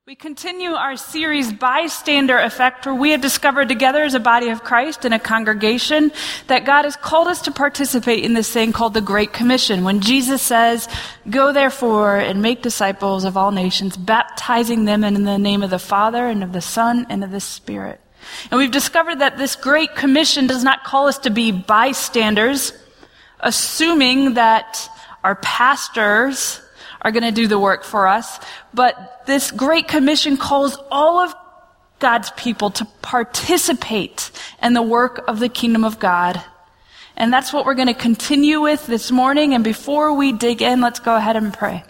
We continue our series, Bystander Effect, where we have discovered together as a body of Christ in a congregation that God has called us to participate in this thing called the Great Commission. When Jesus says, "Go therefore and make disciples of all nations, baptizing them in the name of the Father and of the Son and of the Spirit." And we've discovered that this Great Commission does not call us to be bystanders, assuming that our pastors are going to do the work for us, but this Great Commission calls all of God's people to participate in the work of the kingdom of God. And that's what we're going to continue with this morning. And before we dig in, let's go ahead and pray.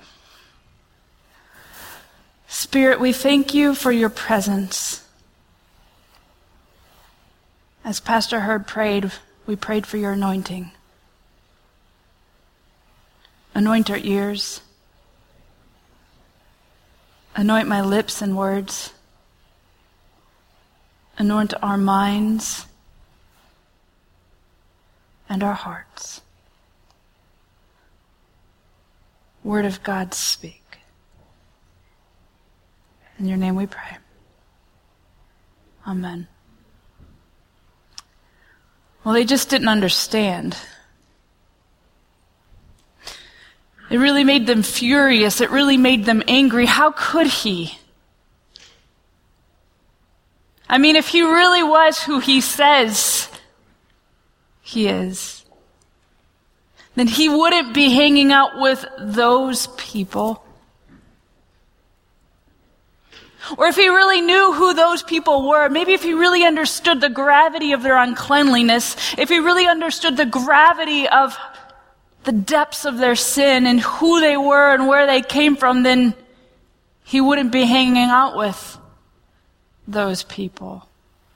Spirit, we thank you for your presence. As Pastor Hurd prayed, we prayed for your anointing. Anoint our ears. Anoint my lips and words. Anoint our minds and our hearts. Word of God, speak. In your name we pray. Amen. Well, they just didn't understand. It really made them furious. It really made them angry. How could he? I mean, if he really was who he says he is, then he wouldn't be hanging out with those people. Or if he really knew who those people were, maybe if he really understood the gravity of their uncleanliness, if he really understood the gravity of the depths of their sin and who they were and where they came from, then he wouldn't be hanging out with those people.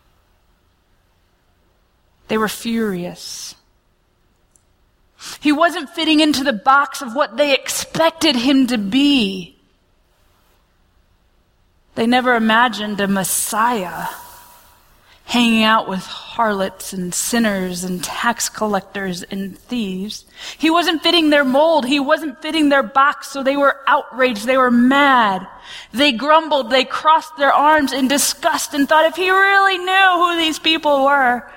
They were furious. He wasn't fitting into the box of what they expected him to be. They never imagined a Messiah hanging out with harlots and sinners and tax collectors and thieves. He wasn't fitting their mold. He wasn't fitting their box, so they were outraged. They were mad. They grumbled. They crossed their arms in disgust and thought if he really knew who these people were,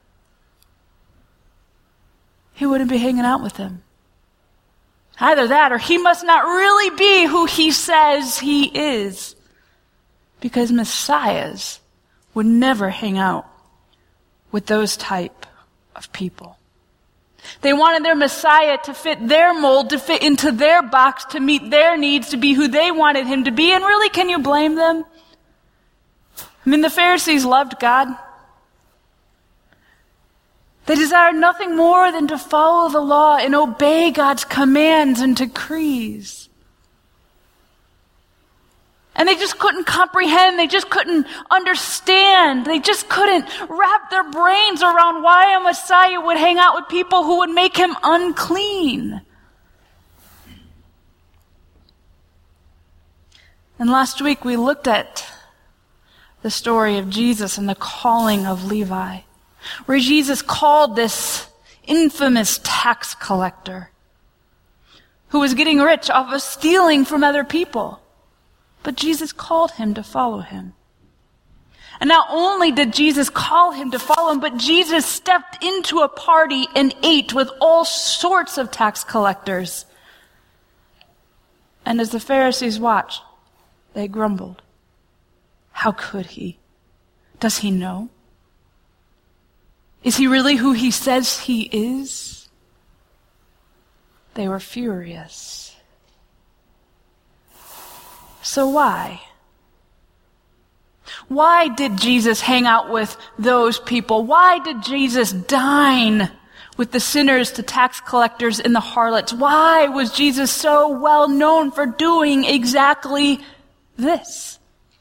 he wouldn't be hanging out with them. Either that or he must not really be who he says he is, because messiahs would never hang out with those type of people. They wanted their Messiah to fit their mold, to fit into their box, to meet their needs, to be who they wanted him to be. And really, can you blame them? I mean, the Pharisees loved God. They desired nothing more than to follow the law and obey God's commands and decrees. And they just couldn't comprehend, they just couldn't understand, they just couldn't wrap their brains around why a Messiah would hang out with people who would make him unclean. And last week we looked at the story of Jesus and the calling of Levi, where Jesus called this infamous tax collector who was getting rich off of stealing from other people. But Jesus called him to follow him. And not only did Jesus call him to follow him, but Jesus stepped into a party and ate with all sorts of tax collectors. And as the Pharisees watched, they grumbled. How could he? Does he know? Is he really who he says he is? They were furious. So why? Why did Jesus hang out with those people? Why did Jesus dine with the sinners, the tax collectors, and the harlots? Why was Jesus so well known for doing exactly this?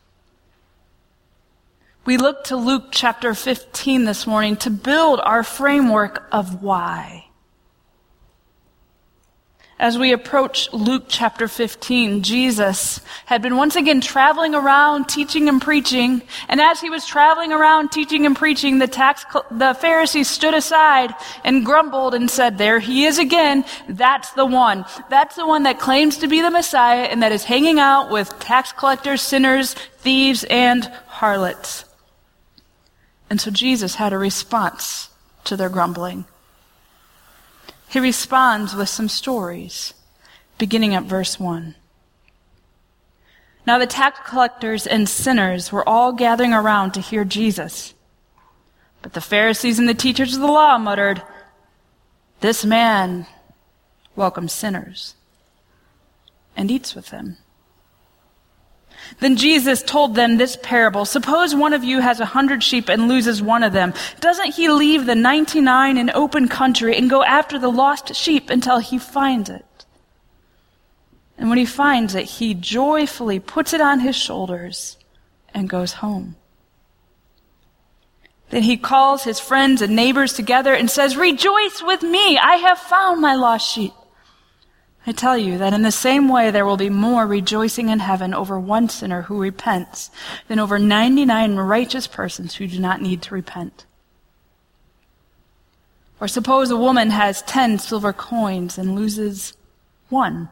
We look to Luke chapter 15 this morning to build our framework of why. As we approach Luke chapter 15, Jesus had been once again traveling around teaching and preaching. And as he was traveling around teaching and preaching, the Pharisees stood aside and grumbled and said, "There he is again. That's the one. That's the one that claims to be the Messiah and that is hanging out with tax collectors, sinners, thieves, and harlots." And so Jesus had a response to their grumbling. He responds with some stories, beginning at verse 1. Now the tax collectors and sinners were all gathering around to hear Jesus. But the Pharisees and the teachers of the law muttered, "This man welcomes sinners and eats with them." Then Jesus told them this parable. "Suppose one of you has 100 sheep and loses one of them. Doesn't he leave the 99 in open country and go after the lost sheep until he finds it? And when he finds it, he joyfully puts it on his shoulders and goes home. Then he calls his friends and neighbors together and says, 'Rejoice with me, I have found my lost sheep.' I tell you that in the same way there will be more rejoicing in heaven over one sinner who repents than over 99 righteous persons who do not need to repent. Or suppose a woman has 10 silver coins and loses one.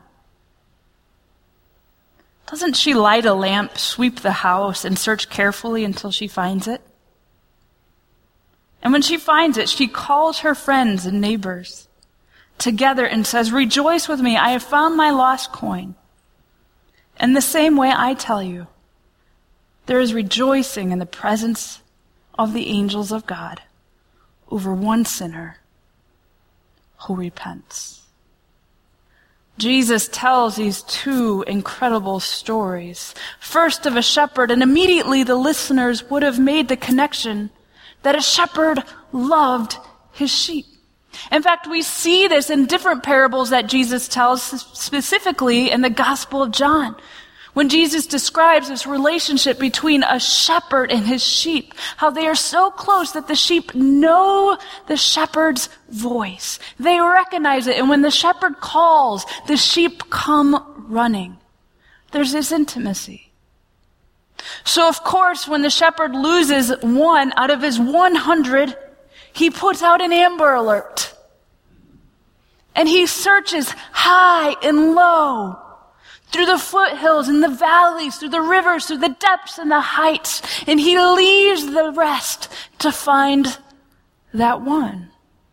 Doesn't she light a lamp, sweep the house, and search carefully until she finds it? And when she finds it, she calls her friends and neighbors together and says, 'Rejoice with me, I have found my lost coin.' In the same way, I tell you, there is rejoicing in the presence of the angels of God over one sinner who repents." Jesus tells these two incredible stories. First of a shepherd, and immediately the listeners would have made the connection that a shepherd loved his sheep. In fact, we see this in different parables that Jesus tells, specifically in the Gospel of John, when Jesus describes this relationship between a shepherd and his sheep, how they are so close that the sheep know the shepherd's voice. They recognize it, and when the shepherd calls, the sheep come running. There's this intimacy. So, of course, when the shepherd loses one out of his 100, he puts out an Amber Alert. And he searches high and low, through the foothills and the valleys, through the rivers, through the depths and the heights. And he leaves the rest to find that one.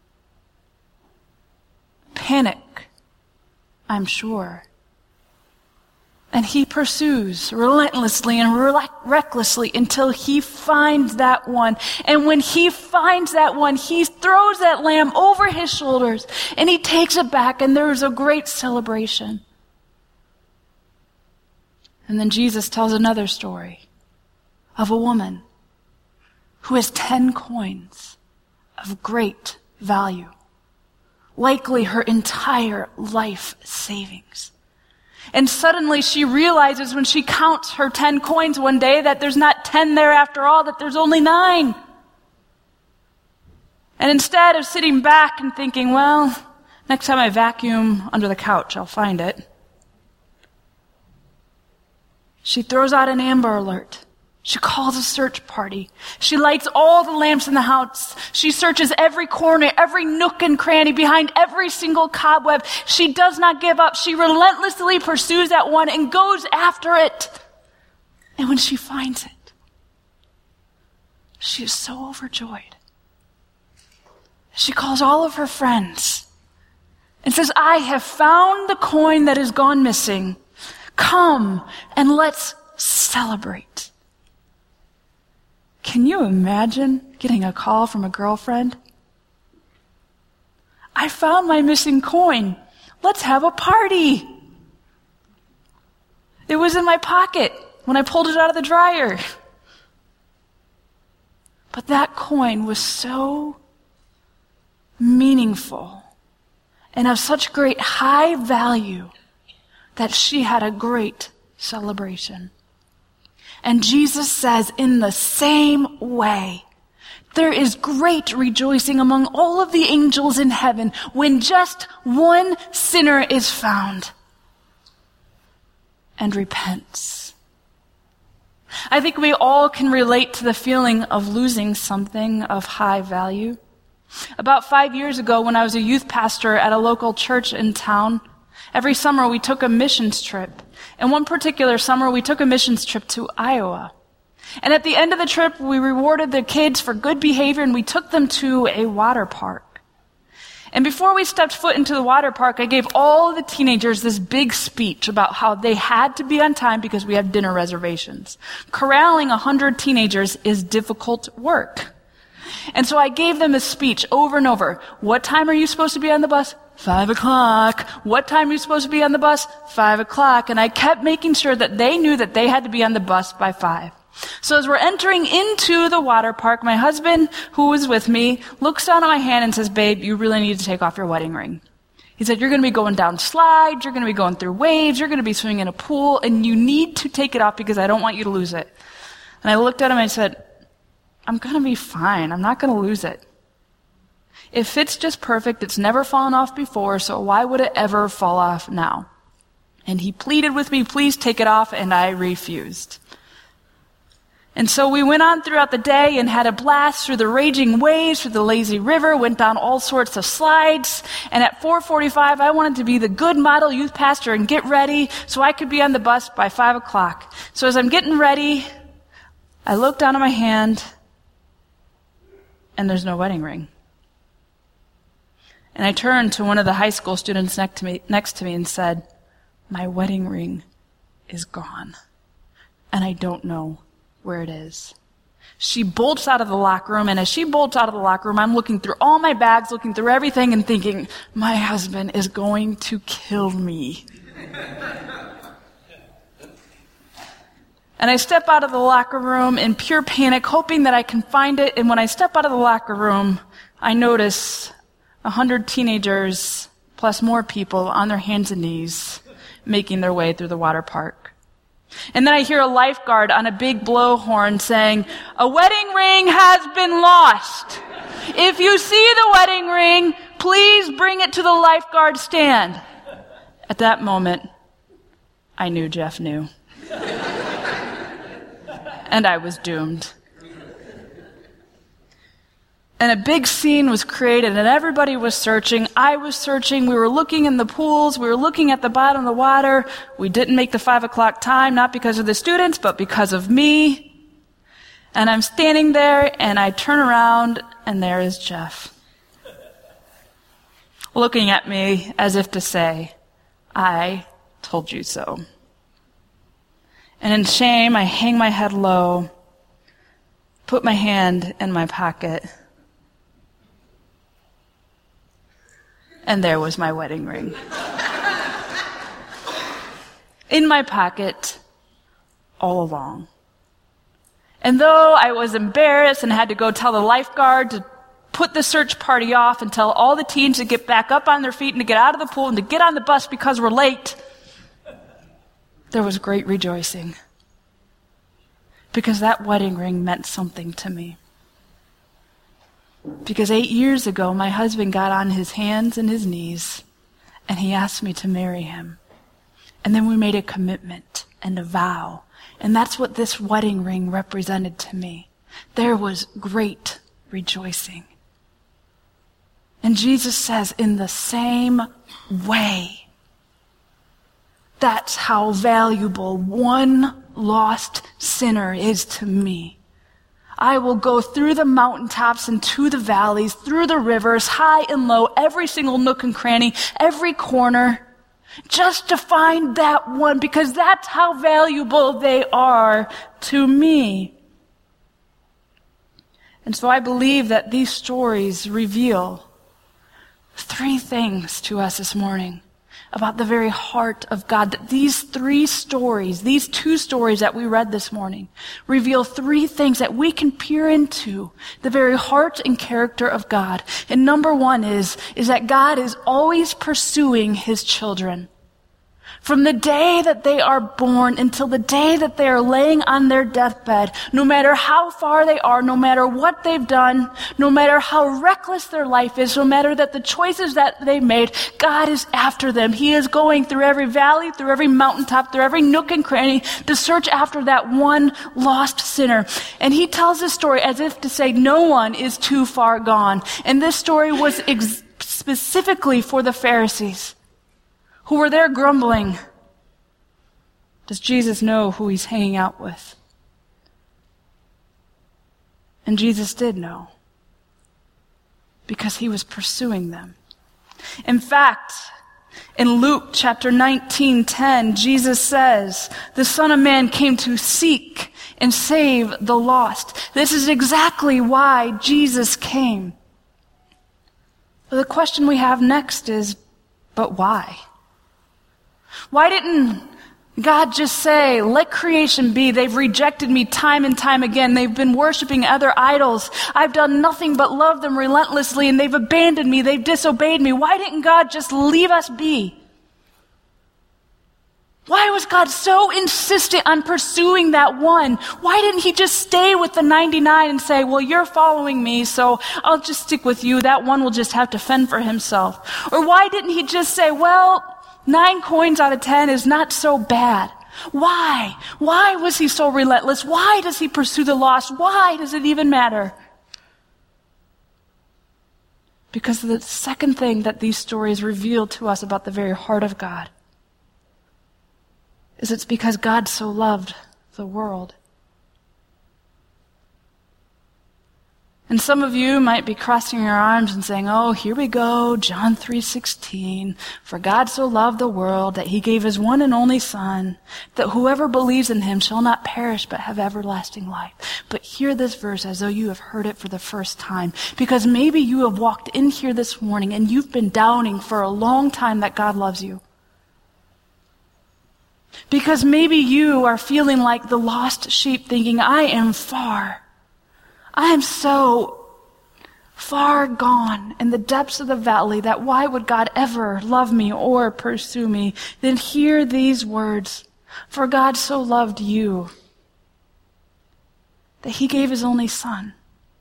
Panic, I'm sure. And he pursues relentlessly and recklessly until he finds that one. And when he finds that one, he throws that lamb over his shoulders and he takes it back, and there is a great celebration. And then Jesus tells another story of a woman who has 10 coins of great value, likely her entire life savings. And suddenly she realizes when she counts her 10 coins one day that there's not 10 there after all, that there's only 9. And instead of sitting back and thinking, well, next time I vacuum under the couch, I'll find it, she throws out an Amber Alert. She calls a search party. She lights all the lamps in the house. She searches every corner, every nook and cranny, behind every single cobweb. She does not give up. She relentlessly pursues that one and goes after it. And when she finds it, she is so overjoyed. She calls all of her friends and says, "I have found the coin that has gone missing. Come and let's celebrate." Can you imagine getting a call from a girlfriend? "I found my missing coin. Let's have a party. It was in my pocket when I pulled it out of the dryer." But that coin was so meaningful and of such great high value that she had a great celebration. And Jesus says, in the same way, There is great rejoicing among all of the angels in heaven when just one sinner is found and repents. I think we all can relate to the feeling of losing something of high value. About 5 years ago, when I was a youth pastor at a local church in town, every summer we took a missions trip. And one particular summer, we took a missions trip to Iowa. And at the end of the trip, we rewarded the kids for good behavior, and we took them to a water park. And before we stepped foot into the water park, I gave all the teenagers this big speech about how they had to be on time because we have dinner reservations. Corralling 100 teenagers is difficult work. And so I gave them a speech over and over. What time are you supposed to be on the bus? 5 o'clock. What time are you supposed to be on the bus? 5 o'clock. And I kept making sure that they knew that they had to be on the bus by 5. So as we're entering into the water park, my husband, who was with me, looks down at my hand and says, "Babe, you really need to take off your wedding ring." He said, "You're going to be going down slides, you're going to be going through waves, you're going to be swimming in a pool, and you need to take it off because I don't want you to lose it." And I looked at him and I said, "I'm going to be fine. I'm not going to lose it. It fits just perfect. It's never fallen off before, so why would it ever fall off now?" And he pleaded with me, "Please take it off," and I refused. And so we went on throughout the day and had a blast through the raging waves, through the lazy river, went down all sorts of slides. And at 4:45, I wanted to be the good model youth pastor and get ready so I could be on the bus by 5 o'clock. So as I'm getting ready, I look down at my hand, and there's no wedding ring. And I turned to one of the high school students next to me and said, "My wedding ring is gone, and I don't know where it is." She bolts out of the locker room, and as she bolts out of the locker room, I'm looking through all my bags, looking through everything, and thinking, my husband is going to kill me. And I step out of the locker room in pure panic, hoping that I can find it, and when I step out of the locker room, I notice 100 teenagers plus more people on their hands and knees making their way through the water park. And then I hear a lifeguard on a big blowhorn saying, "A wedding ring has been lost. If you see the wedding ring, please bring it to the lifeguard stand." At that moment, I knew Jeff knew. And I was doomed. And a big scene was created, and everybody was searching. I was searching. We were looking in the pools. We were looking at the bottom of the water. We didn't make the 5 o'clock time, not because of the students, but because of me. And I'm standing there, and I turn around, and there is Jeff, looking at me as if to say, "I told you so." And in shame, I hang my head low, put my hand in my pocket, and there was my wedding ring. In my pocket, all along. And though I was embarrassed and had to go tell the lifeguard to put the search party off and tell all the teens to get back up on their feet and to get out of the pool and to get on the bus because we're late, there was great rejoicing. Because that wedding ring meant something to me. Because 8 years ago, my husband got on his hands and his knees, and he asked me to marry him. And then we made a commitment and a vow. And that's what this wedding ring represented to me. There was great rejoicing. And Jesus says, in the same way, that's how valuable one lost sinner is to me. I will go through the mountaintops and to the valleys, through the rivers, high and low, every single nook and cranny, every corner, just to find that one, because that's how valuable they are to me. And so I believe that these stories reveal 3 things to us this morning about the very heart of God. That these 3 stories, these 2 stories that we read this morning, reveal 3 things that we can peer into the very heart and character of God. And number 1 is that God is always pursuing his children. From the day that they are born until the day that they are laying on their deathbed, no matter how far they are, no matter what they've done, no matter how reckless their life is, no matter that the choices that they made, God is after them. He is going through every valley, through every mountaintop, through every nook and cranny to search after that one lost sinner. And he tells this story as if to say no one is too far gone. And this story was specifically for the Pharisees, who were there grumbling. Does Jesus know who he's hanging out with? And Jesus did know, because he was pursuing them. In fact, in Luke chapter 19:10, Jesus says, the Son of Man came to seek and save the lost. This is exactly why Jesus came. But the question we have next is, but why? Why didn't God just say, let creation be? They've rejected me time and time again. They've been worshiping other idols. I've done nothing but love them relentlessly, and they've abandoned me. They've disobeyed me. Why didn't God just leave us be? Why was God so insistent on pursuing that one? Why didn't he just stay with the 99 and say, well, you're following me, so I'll just stick with you. That one will just have to fend for himself. Or why didn't he just say, well, 9 coins out of 10 is not so bad. Why? Why was he so relentless? Why does he pursue the lost? Why does it even matter? Because the second thing that these stories reveal to us about the very heart of God is it's because God so loved the world. And some of you might be crossing your arms and saying, oh, here we go, John 3:16. For God so loved the world that he gave his one and only Son, that whoever believes in him shall not perish but have everlasting life. But hear this verse as though you have heard it for the first time. Because maybe you have walked in here this morning and you've been doubting for a long time that God loves you. Because maybe you are feeling like the lost sheep, thinking, I am so far gone in the depths of the valley that why would God ever love me or pursue me? Then hear these words. For God so loved you that he gave his only Son.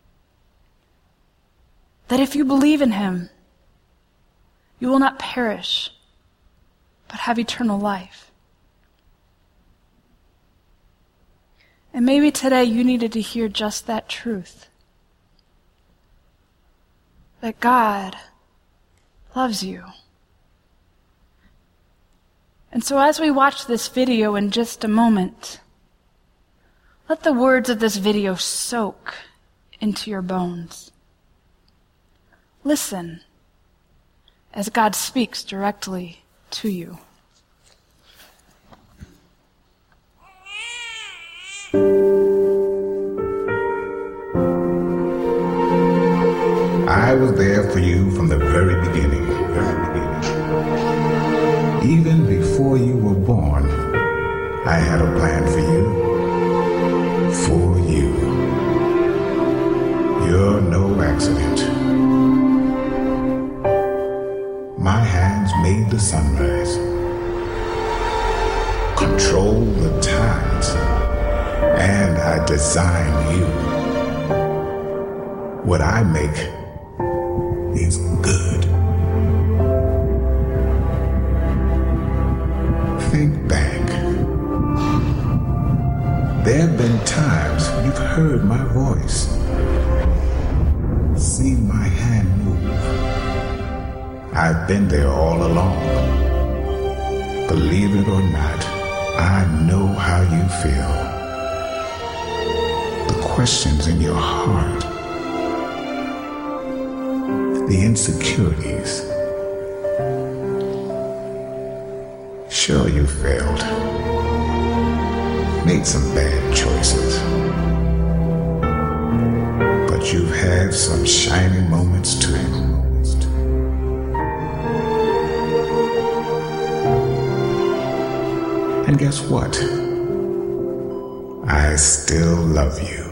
That if you believe in him, you will not perish, but have eternal life. And maybe today you needed to hear just that truth. That God loves you. And so as we watch this video in just a moment, let the words of this video soak into your bones. Listen as God speaks directly to you. I was there for you from the very beginning. Even before you were born, I had a plan for you. For you. You're no accident. My hands made the sunrise. Control the tides. And I designed you. What I make is good. Think back. There have been times you've heard my voice, seen my hand move. I've been there all along. Believe it or not, I know how you feel. The questions in your heart, the insecurities. Sure, you failed. Made some bad choices. But you've had some shining moments too. And guess what? I still love you.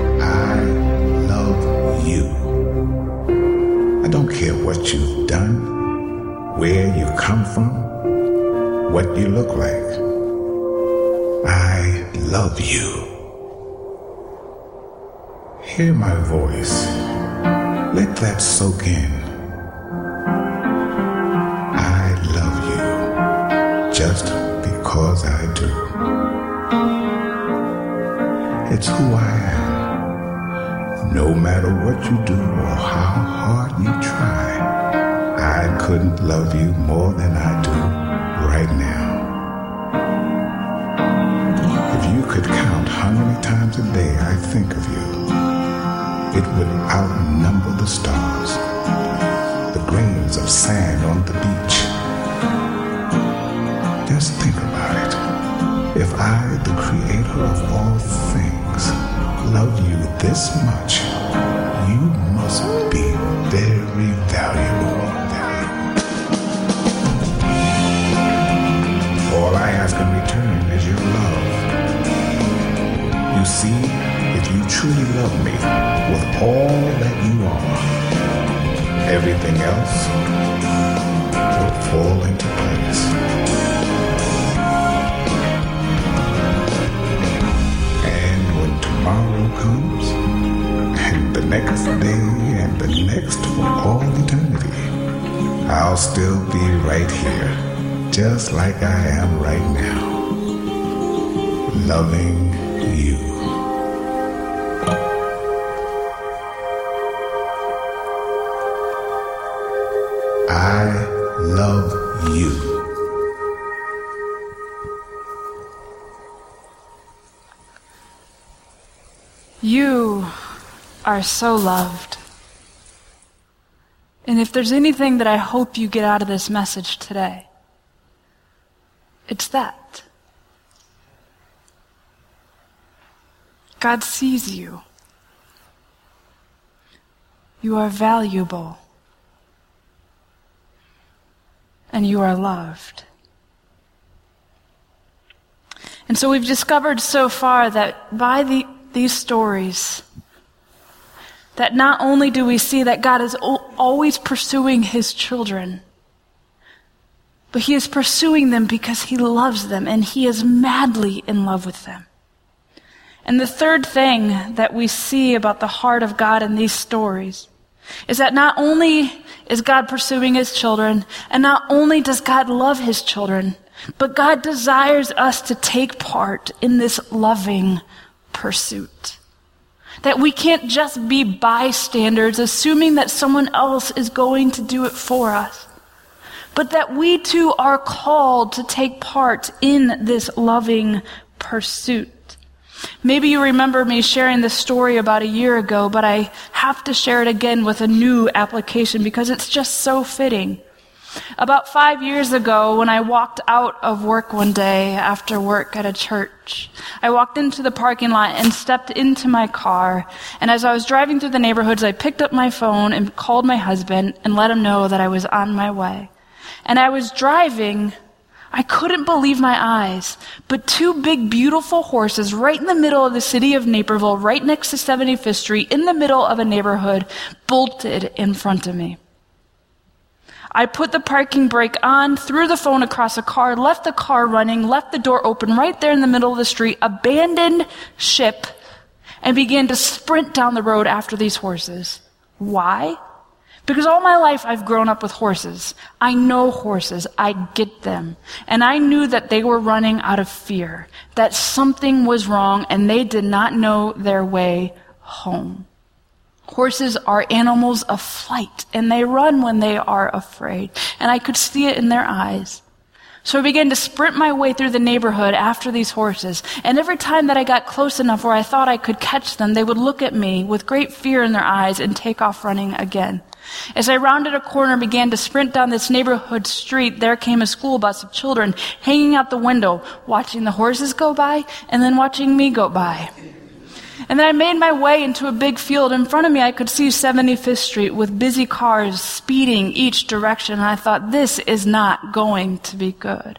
I love you. I don't care what you've done. where you come from, what you look like. I love you. Hear my voice. Let that soak in. I love you just because I do. It's who I am. No matter what you do or how hard you try, I couldn't love you more than I do right now. If you could count how many times a day I think of you, it would outnumber the stars, the grains of sand on the beach. Just think about it. If I, the creator of all things, love you this much, you must be very valuable. All I ask in return is your love. You see, if you truly love me with all that you are, everything else will fall into place. And when tomorrow comes, and the next day, and the next for all eternity, I'll still be right here, just like I am right now, loving you. I love you. You are so loved. And if there's anything that I hope you get out of this message today, it's that. God sees you. You are valuable. And you are loved. And so we've discovered so far that by these stories, that not only do we see that God is always pursuing his children, but he is pursuing them because he loves them and he is madly in love with them. And the third thing that we see about the heart of God in these stories is that not only is God pursuing his children, and not only does God love his children, but God desires us to take part in this loving pursuit. That we can't just be bystanders, assuming that someone else is going to do it for us, but that we too are called to take part in this loving pursuit. Maybe you remember me sharing this story about a year ago, but I have to share it again with a new application because it's just so fitting. About 5 years ago, when I walked out of work one day after work at a church, I walked into the parking lot and stepped into my car. And as I was driving through the neighborhoods, I picked up my phone and called my husband and let him know that I was on my way. And I was driving. I couldn't believe my eyes, but two big, beautiful horses right in the middle of the city of Naperville, right next to 75th Street, in the middle of a neighborhood, bolted in front of me. I put the parking brake on, threw the phone across a car, left the car running, left the door open right there in the middle of the street, abandoned ship, and began to sprint down the road after these horses. Why? Because all my life I've grown up with horses. I know horses. I get them. And I knew that they were running out of fear, that something was wrong and they did not know their way home. Horses are animals of flight and they run when they are afraid. And I could see it in their eyes. So I began to sprint my way through the neighborhood after these horses. And every time that I got close enough where I thought I could catch them, they would look at me with great fear in their eyes and take off running again. As I rounded a corner and began to sprint down this neighborhood street, there came a school bus of children hanging out the window, watching the horses go by and then watching me go by. And then I made my way into a big field. In front of me, I could see 75th Street with busy cars speeding each direction. And I thought, this is not going to be good.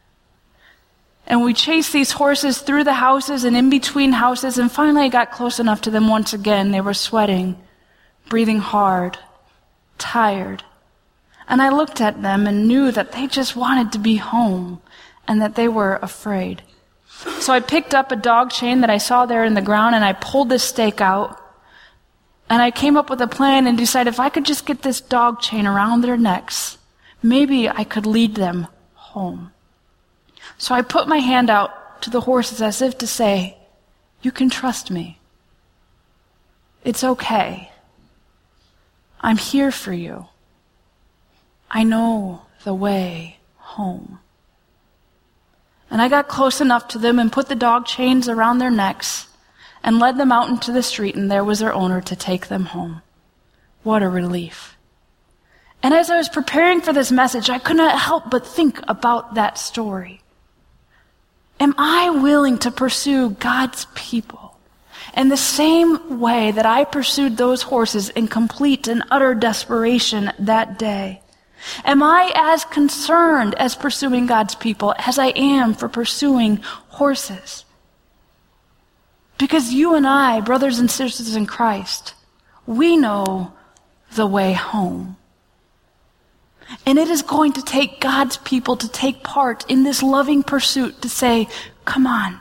And we chased these horses through the houses and in between houses. And finally, I got close enough to them once again. They were sweating, breathing hard, tired. And I looked at them and knew that they just wanted to be home and that they were afraid. So I picked up a dog chain that I saw there in the ground and I pulled this stake out. And I came up with a plan and decided if I could just get this dog chain around their necks, maybe I could lead them home. So I put my hand out to the horses as if to say, you can trust me. It's okay. I'm here for you. I know the way home. And I got close enough to them and put the dog chains around their necks and led them out into the street, and there was their owner to take them home. What a relief. And as I was preparing for this message, I could not help but think about that story. Am I willing to pursue God's people in the same way that I pursued those horses in complete and utter desperation that day? Am I as concerned as pursuing God's people as I am for pursuing horses? Because you and I, brothers and sisters in Christ, we know the way home. And it is going to take God's people to take part in this loving pursuit to say, come on,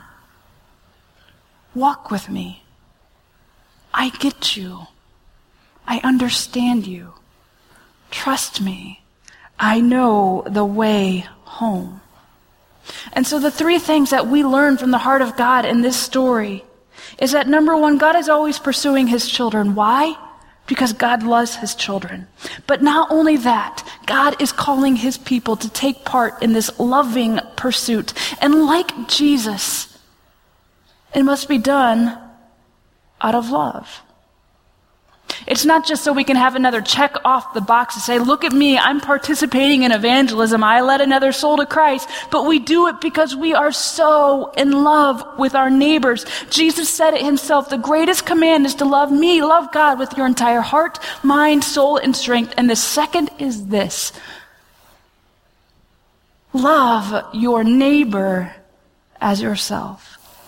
walk with me. I get you. I understand you. Trust me. I know the way home. And so the three things that we learn from the heart of God in this story is that, number one, God is always pursuing his children. Why? Because God loves his children. But not only that, God is calling his people to take part in this loving pursuit. And like Jesus, it must be done out of love. It's not just so we can have another check off the box to say, look at me, I'm participating in evangelism, I led another soul to Christ, but we do it because we are so in love with our neighbors. Jesus said it himself, the greatest command is to love me, love God with your entire heart, mind, soul, and strength. And the second is this: love your neighbor as yourself.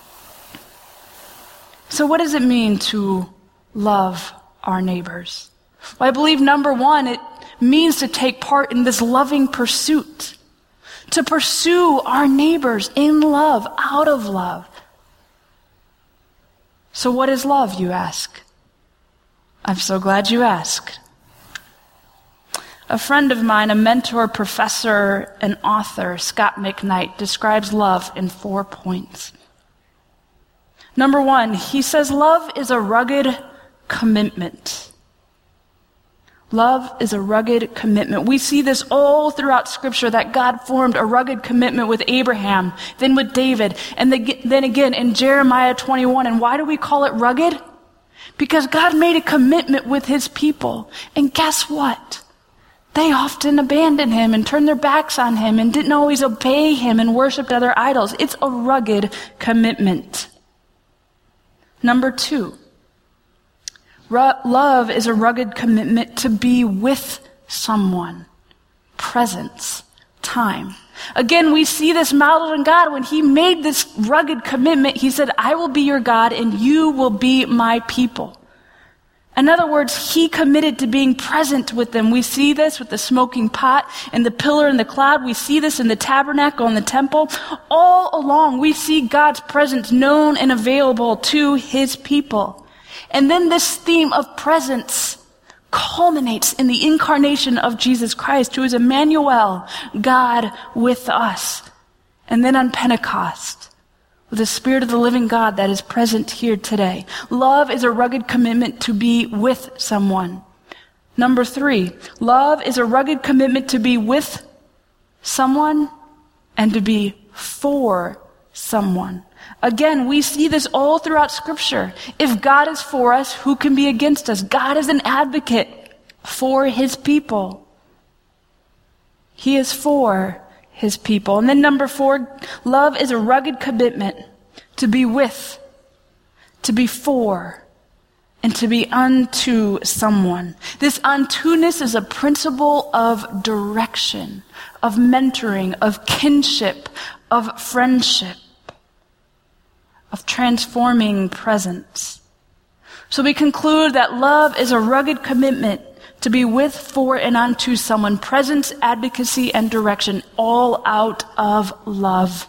So what does it mean to love our neighbors? Well, I believe, number one, it means to take part in this loving pursuit, to pursue our neighbors in love, out of love. So what is love, you ask? I'm so glad you asked. A friend of mine, a mentor, professor, and author, Scott McKnight, describes love in 4 points. Number one, he says love is a rugged commitment. Love is a rugged commitment. We see this all throughout Scripture, that God formed a rugged commitment with Abraham, then with David, and then again in Jeremiah 21. And why do we call it rugged? Because God made a commitment with his people. And guess what? They often abandoned him and turned their backs on him and didn't always obey him and worshiped other idols. It's a rugged commitment. Number two, love is a rugged commitment to be with someone. Presence, time. Again, we see this modeled in God. When he made this rugged commitment, he said, I will be your God and you will be my people. In other words, he committed to being present with them. We see this with the smoking pot and the pillar and the cloud. We see this in the tabernacle and the temple. All along, we see God's presence known and available to his people. And then this theme of presence culminates in the incarnation of Jesus Christ, who is Emmanuel, God with us. And then on Pentecost, with the Spirit of the living God that is present here today. Love is a rugged commitment to be with someone. Number three, love is a rugged commitment to be with someone and to be for someone. Again, we see this all throughout Scripture. If God is for us, who can be against us? God is an advocate for his people. He is for his people. And then number four, love is a rugged commitment to be with, to be for, and to be unto someone. This unto-ness is a principle of direction, of mentoring, of kinship, of friendship, of transforming presence. So we conclude that love is a rugged commitment to be with, for, and unto someone, presence, advocacy, and direction, all out of love.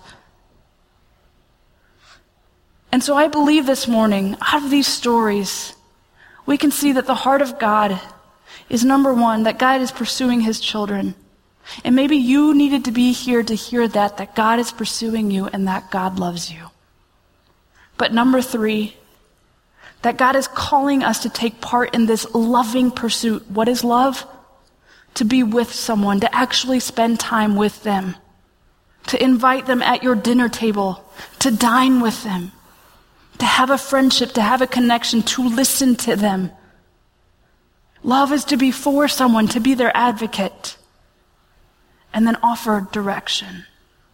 And so I believe this morning, out of these stories, we can see that the heart of God is, number one, that God is pursuing his children. And maybe you needed to be here to hear that God is pursuing you and that God loves you. But number three, that God is calling us to take part in this loving pursuit. What is love? To be with someone, to actually spend time with them, to invite them at your dinner table, to dine with them, to have a friendship, to have a connection, to listen to them. Love is to be for someone, to be their advocate, and then offer direction.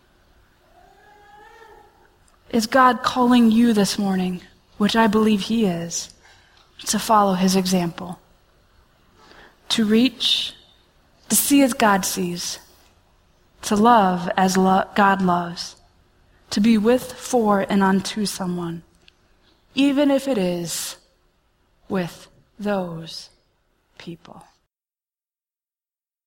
Is God calling you this morning, which I believe he is, to follow his example? To reach, to see as God sees, to love as God loves, to be with, for, and unto someone, even if it is with those people.